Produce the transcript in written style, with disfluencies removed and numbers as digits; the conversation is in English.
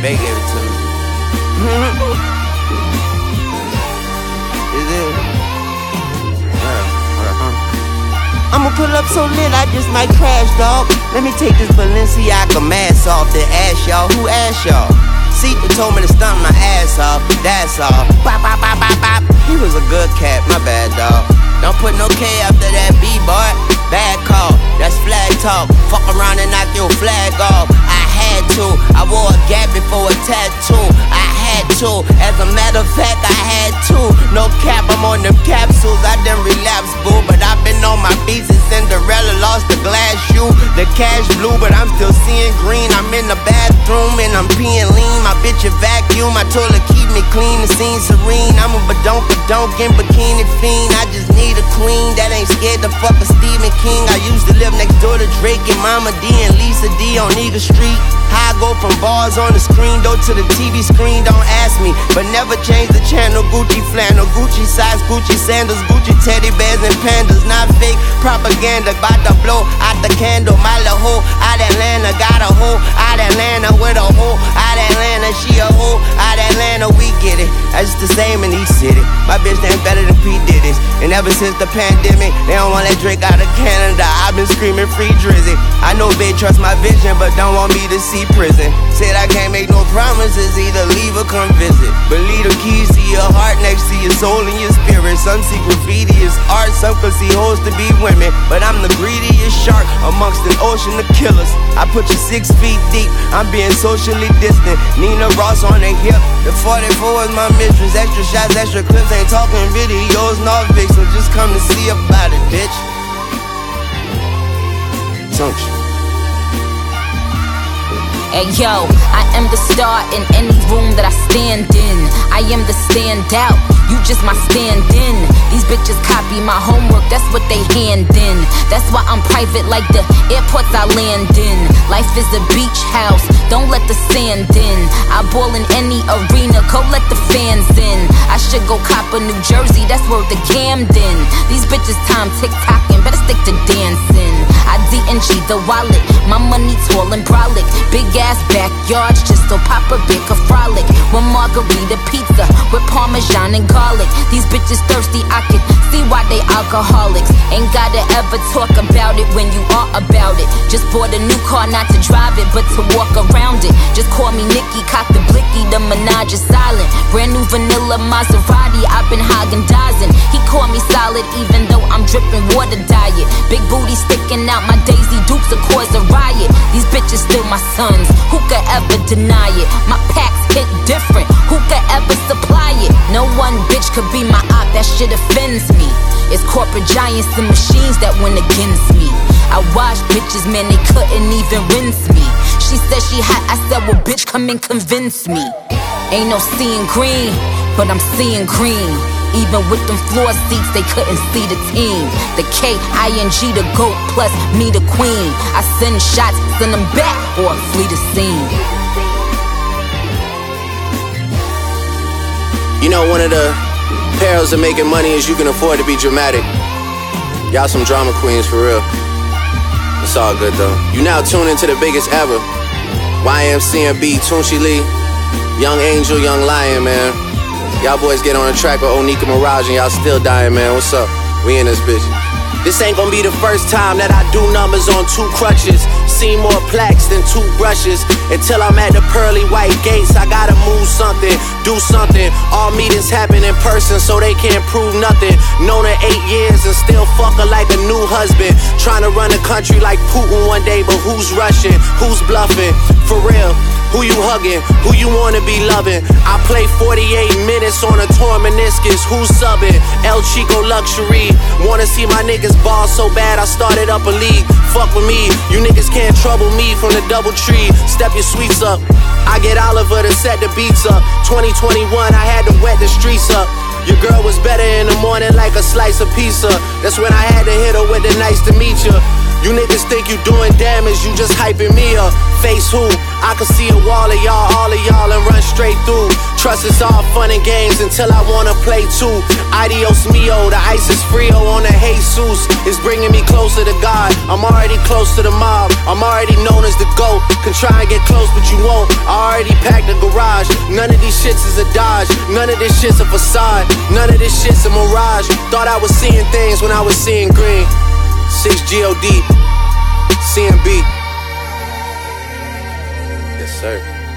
Bay gave it to me. Is it? I'ma pull up so lit, I just might crash, dog. Let me take this Balenciaga mask off, then ask y'all, who asked y'all? Seaton told me to stomp my ass off, that's all. Bop, bop, bop, bop, bop. He was a good cat, my bad, dog. Don't put no K after that B, boy. Bad call, that's flag talk. Fuck around and knock your flag off. I had to, I wore a gap before a tattoo. I had to, as a matter of fact, I had to. No cap, I'm on them capsules, I done relapse, boo. But I've been on my beats and Cinderella lost the glass shoe. The cash blue, but I'm still seeing green. I'm in the bathroom and I'm peeing lean. My bitch a vacuum, I told her keep me clean, the scene serene. I'm a badonk in bikini fiend. I just need a queen that ain't scared to fuck a Stephen King. I used to live next door to Drake and Mama D and Lisa D on Eagle Street. How I go from bars on the screen door to the TV screen, don't ask me. But never change the channel, Gucci flannel, Gucci size, Gucci sandals, Gucci teddy bears and pandas. Not fake propaganda, bout to blow out the candle. My little hoe out Atlanta, got a hoe out Atlanta with a hoe out Atlanta. She a hoe out Atlanta, we get it. That's just the same in each city. My bitch ain't better than P. Diddy's. And ever since the pandemic, they don't want that Drake out of Canada. I've been screaming free Drizzy. I know they trust my vision, but don't want me to see prison. Said I can't make no promises, either leave or come visit. But leave the keys to your heart next to your soul and your spirit. Some see graffiti as art, some could see hoes to be women. But I'm the greediest shark amongst an ocean of killers. I put you 6 feet deep, I'm being socially distant. Nina Ross on the hip, the 44 is my mistress. Extra shots, extra clips, ain't talking videos, no vixen. Just come to see about it, bitch. Don't you? Hey yo, I am the star in any room that I stand in. I am the standout, you just my stand-in. These bitches copy my homework, that's what they hand in. That's why I'm private like the airports I land in. Life is a beach house, don't let the sand in. I ball in any arena, go let the fans in. I should go cop a New Jersey, that's worth the Camden. These bitches time tick-tocking, better stick to dancing. I D&G the wallet, my money tall and brolic. Big ass backyards, just so Papa Big a frolic. One margarita pizza with Parmesan and garlic. These bitches thirsty, I can see why they alcoholics. Ain't gotta ever talk about it when you are about it. Just bought a new car, not to drive it, but to walk around it. Just call me Nikki, cock the blicky, the Minaj is silent. Brand new vanilla Maserati, I've been Haagen-Dazsin'. He call me solid even though I'm dripping water diet. Big booty sticking out, my Daisy Dukes will cause a riot. These bitches still my sons, who could ever deny it? My packs hit different, who could ever supply it? No one bitch could be my op, that shit offends me. It's corporate giants and machines that went against me. I watched bitches, man, they couldn't even rinse me. She said she hot, I said, well bitch, come and convince me. Ain't no seeing green, but I'm seeing green. Even with them floor seats, they couldn't see the team. The K-I-N-G, the GOAT, plus me, the queen. I send shots, send them back, or flee the scene. You know, one of the perils of making money is you can afford to be dramatic. Y'all some drama queens for real. It's all good though. You now tune into the biggest ever. YMCMB, Tunchi Lee, Young Angel, Young Lion, man. Y'all boys get on the track with Onika Mirage and y'all still dying, man. What's up? We in this bitch. This ain't gonna be the first time that I do numbers on 2 crutches. Seen more plaques than 2 brushes. Until I'm at the pearly white gates, I gotta move something, do something. All meetings happen in person, so they can't prove nothing. Known her 8 years and still fuck her like a new husband. Trying to run a country like Putin one day, but who's rushing? Who's bluffing? For real, who you hugging? Who you wanna be loving? I play 48 minutes on a torn meniscus. Who's subbing? El Chico Luxury. Wanna see my niggas ball so bad I started up a league. Fuck with me, you niggas can't trouble me from the double tree. Step your sweets up. I get Oliver to set the beats up. 2021, I had to wet the streets up. Your girl was better in the morning like a slice of pizza. That's when I had to hit her with the nice to meet you. You niggas think you doing damage, you just hyping me up. Face who? I can see a wall of y'all, all of y'all, and run straight through. Trust is all fun and games until I wanna play too. Adios mio, the ice is frio on the Jesus. It's bringing me closer to God. I'm already close to the mob. I'm already known as the GOAT. Can try and get close, but you won't. I already packed the garage. None of these shits is a Dodge. None of this shit's a facade. None of this shit's a mirage. Thought I was seeing things when I was seeing green. 6 GOD, CMB. Yes, sir.